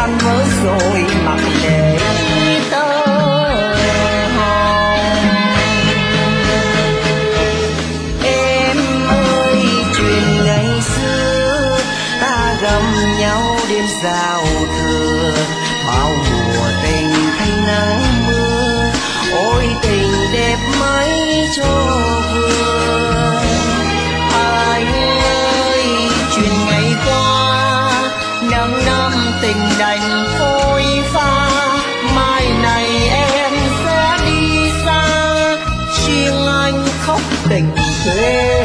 tan vỡ rồi mặc để tơ hồng. Em ơi chuyện ngày xưa ta gầm nhau đêm giao thừa, bao mùa tình thay nắng mưa, ôi tình đẹp mấy cho vừa. Anh ơi chuyện ngày qua nắng năm tình đành phôi pha, mai này em sẽ đi xa, riêng anh khóc tình quê.